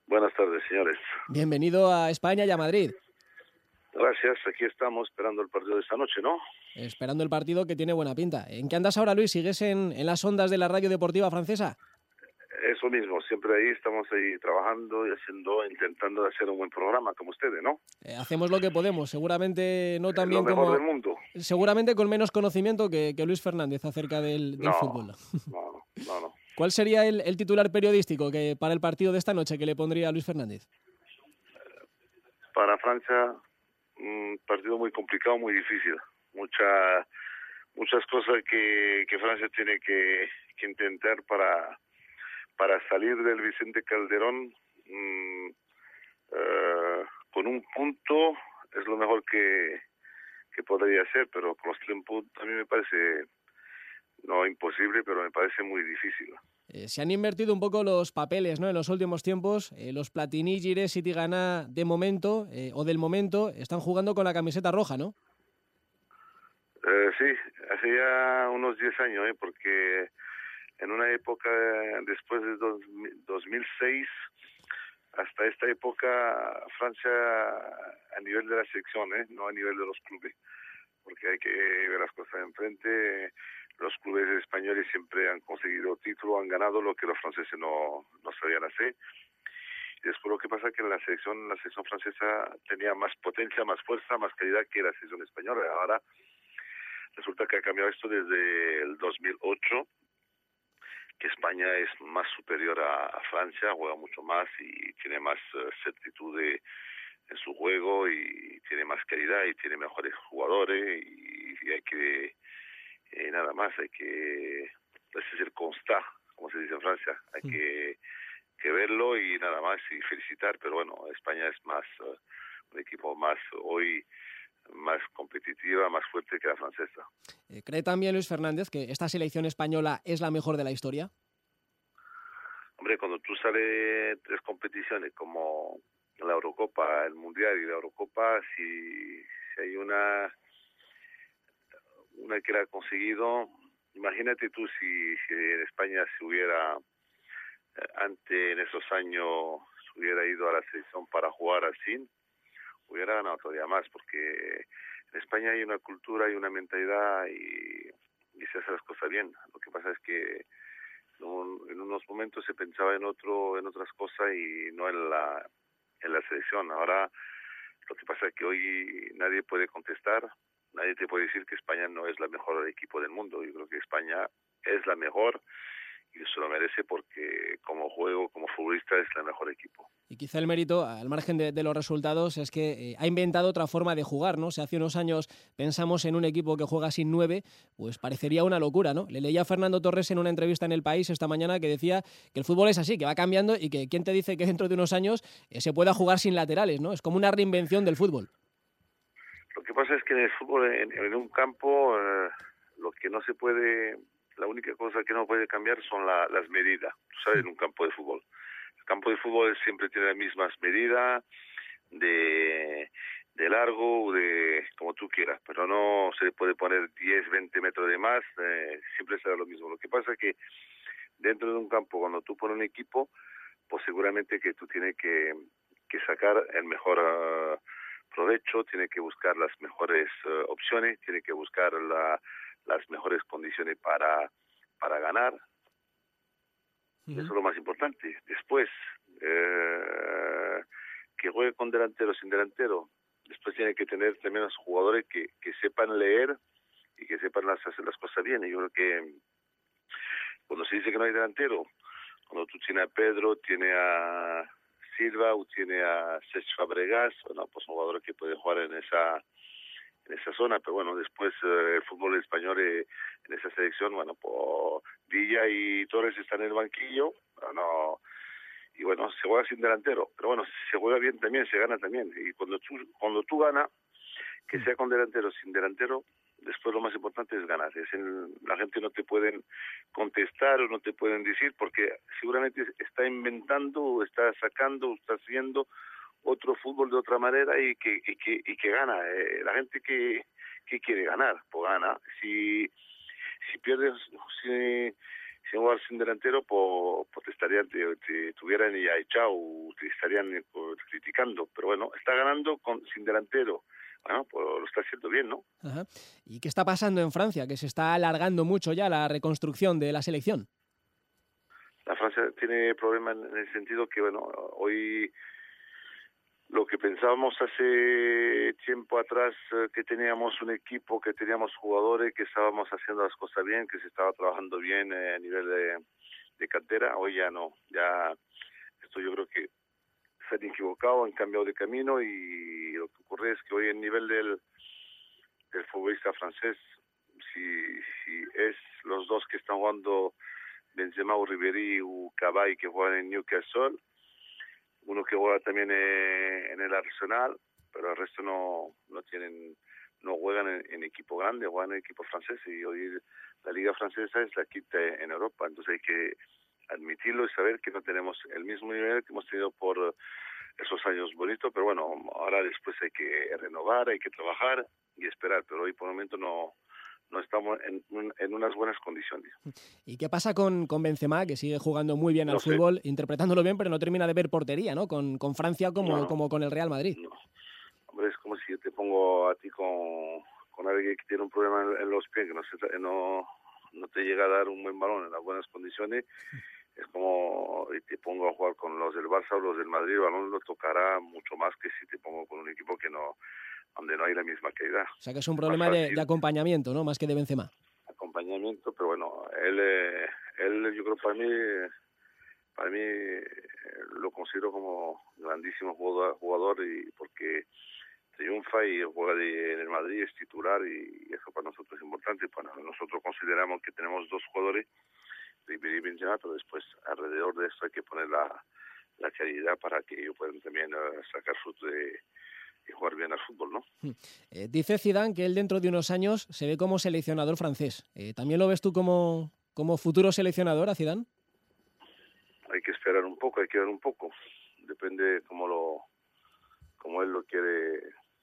Buenas tardes, señores. Bienvenido a España y a Madrid. Gracias, aquí estamos esperando el partido de esta noche, ¿no? Esperando el partido que tiene buena pinta. ¿En qué andas ahora, Luis? ¿Sigues en las ondas de la radio deportiva francesa? Eso mismo, siempre ahí, estamos ahí trabajando y intentando hacer un buen programa, como ustedes, ¿no? Hacemos lo que podemos, seguramente no tan Lo bien mejor del como... mundo. Seguramente con menos conocimiento que Luis Fernández acerca del No, fútbol. no. ¿Cuál sería el titular periodístico que para el partido de esta noche que le pondría a Luis Fernández? Para Francia, un partido muy complicado, muy difícil. Muchas cosas que Francia tiene que intentar para salir del Vicente Calderón con un punto es lo mejor que podría ser, pero con los 3 puntos a mí me parece no imposible, pero me parece muy difícil. Se han invertido un poco los papeles, ¿no? En los últimos tiempos, los Platini, Giroud y Tigana de momento, o del momento, están jugando con la camiseta roja, ¿no? Sí, hace ya unos 10 años, porque en una época después de 2006 hasta esta época Francia a nivel de la selección, no a nivel de los clubes, porque hay que ver las cosas enfrente. Los clubes españoles siempre han conseguido título, han ganado lo que los franceses no sabían hacer. Y después lo que pasa es que la selección francesa tenía más potencia, más fuerza, más calidad que la selección española. Ahora resulta que ha cambiado esto desde el 2008, que España es más superior a Francia, juega mucho más y tiene más certitud en su juego y tiene más calidad y tiene mejores jugadores y hay que nada más, hay que ese es el constat, como se dice en Francia, hay que verlo y nada más y felicitar, pero bueno, España es más un equipo más hoy más competitiva, más fuerte que la francesa. ¿Cree también Luis Fernández que esta selección española es la mejor de la historia? Hombre, cuando tú sales 3 competiciones como la Eurocopa, el Mundial y la Eurocopa, si hay una que la ha conseguido, imagínate tú si en España se hubiera, antes en esos años, se hubiera ido a la selección para jugar así, hubiera ganado todavía más, porque en España hay una cultura y una mentalidad y se hacen las cosas bien. Lo que pasa es que en unos momentos se pensaba en otras cosas y no en la selección. Ahora lo que pasa es que hoy nadie puede contestar, nadie te puede decir que España no es la mejor equipo del mundo. Yo creo que España es la mejor y se lo merece porque como juego, como futbolista es el mejor equipo. Y quizá el mérito, al margen de los resultados, es que ha inventado otra forma de jugar, ¿no? Si hace unos años pensamos en un equipo que juega sin 9, pues parecería una locura, ¿no? Le leía a Fernando Torres en una entrevista en El País esta mañana que decía que el fútbol es así, que va cambiando y que quién te dice que dentro de unos años se pueda jugar sin laterales, ¿no? Es como una reinvención del fútbol. Lo que pasa es que en el fútbol, en un campo, lo que no se puede, la única cosa que no puede cambiar son las medidas, tú sabes, en un campo de fútbol. El campo de fútbol siempre tiene las mismas medidas de largo, de como tú quieras, pero no se puede poner 10, 20 metros de más, siempre será lo mismo. Lo que pasa es que dentro de un campo, cuando tú pones un equipo, pues seguramente que tú tienes que sacar el mejor provecho, tiene que buscar las mejores opciones, tiene que buscar las mejores condiciones para ganar. Eso es lo más importante. Después, que juegue con delantero, sin delantero. Después tiene que tener también los jugadores que sepan leer y que sepan hacer las cosas bien. Y yo creo que cuando se dice que no hay delantero, cuando tú tienes a Pedro, tiene a Silva o tiene a Cesc Fabregas, bueno, pues son jugadores que pueden jugar en esa zona, pero bueno, después el fútbol español en esa selección, bueno, pues Villa y Torres están en el banquillo, no, y bueno, se juega sin delantero, pero bueno, si se juega bien también, se gana también, y cuando tú ganas, que sea con delantero, sin delantero, después lo más importante es ganar. La gente no te pueden contestar o no te pueden decir porque seguramente está inventando, o está sacando, o está haciendo otro fútbol de otra manera y que gana. La gente que quiere ganar, pues gana. Si pierdes, sin jugar sin delantero, pues te tuvieran ya echado, te estarían criticando. Pero bueno, está ganando sin delantero. Bueno, pues lo está haciendo bien, ¿no? Ajá. ¿Y qué está pasando en Francia? Que se está alargando mucho ya la reconstrucción de la selección. La Francia tiene problemas en el sentido que, bueno, hoy lo que pensábamos hace tiempo atrás, que teníamos un equipo, que teníamos jugadores, que estábamos haciendo las cosas bien, que se estaba trabajando bien a nivel de cantera, hoy ya no. Ya esto yo creo que se han equivocado, han cambiado de camino, y lo que ocurre es que hoy el nivel del futbolista francés, si es los dos que están jugando, Benzema o Ribéry o Cavani, que juegan en Newcastle, uno que juega también en el Arsenal, pero el resto no juegan en equipo grande, juegan en equipo francés, y hoy la liga francesa es la quinta en Europa. Entonces hay que admitirlo y saber que no tenemos el mismo nivel que hemos tenido por esos años bonitos, pero bueno, ahora después hay que renovar, hay que trabajar y esperar, pero hoy por el momento no estamos en unas buenas condiciones. ¿Y qué pasa con Benzema, que sigue jugando muy bien al fútbol, interpretándolo bien, pero no termina de ver portería, ¿no? Con Francia como con el Real Madrid. No. Hombre, es como si yo te pongo a ti con alguien que tiene un problema en los pies, que no te llega a dar un buen balón en las buenas condiciones. Es como y te pongo a jugar con los del Barça o los del Madrid, el balón lo tocará mucho más que si te pongo con un equipo donde no hay la misma calidad. O sea que es un problema de acompañamiento, ¿no? Más que de Benzema. Acompañamiento, pero bueno, él yo creo para mí lo considero como grandísimo jugador, y porque triunfa y juega en el Madrid, es titular, y eso para nosotros es importante. Bueno, nosotros consideramos que tenemos dos jugadores, Ribéry y Benzema, pero después alrededor de esto hay que poner la calidad para que ellos puedan también sacar fruto y jugar bien al fútbol, ¿no? Dice Zidane que él dentro de unos años se ve como seleccionador francés. ¿También lo ves tú como futuro seleccionador a Zidane? Hay que esperar un poco, hay que ver un poco. Depende cómo él lo quiere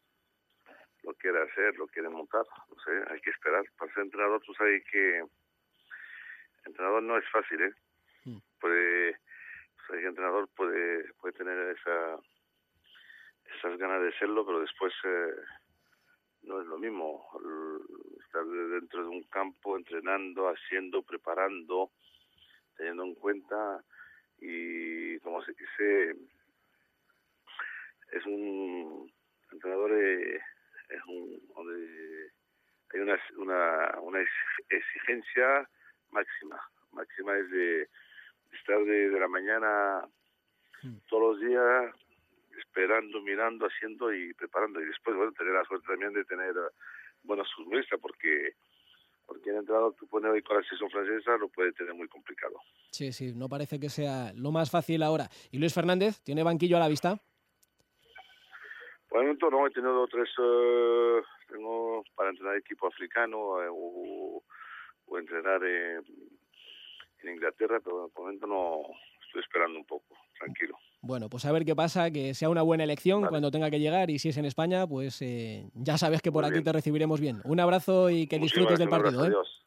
hacer, lo quiere montar. No sé, hay que esperar. Para ser entrenador, tú sabes que entrenador no es fácil, ¿eh? El entrenador puede tener esas ganas de serlo, pero después no es lo mismo estar dentro de un campo entrenando, haciendo, preparando, teniendo en cuenta, y como se dice, es un entrenador, donde hay una exigencia máxima es de estar de la mañana todos los días esperando, mirando, haciendo y preparando, y después, bueno, tener la suerte también de tener buenos futbolistas, porque el entrenador que pone hoy con la selección francesa lo puede tener muy complicado. Sí, no parece que sea lo más fácil ahora. ¿Y Luis Fernández tiene banquillo a la vista? Por el momento no, he tenido tres, tengo para entrenar equipo africano o entrenar en Inglaterra, pero por el momento no, estoy esperando un poco, tranquilo. Bueno, pues a ver qué pasa, que sea una buena elección cuando tenga que llegar, y si es en España, pues ya sabes que por aquí te recibiremos bien. Un abrazo y que disfrutes del partido. Adiós.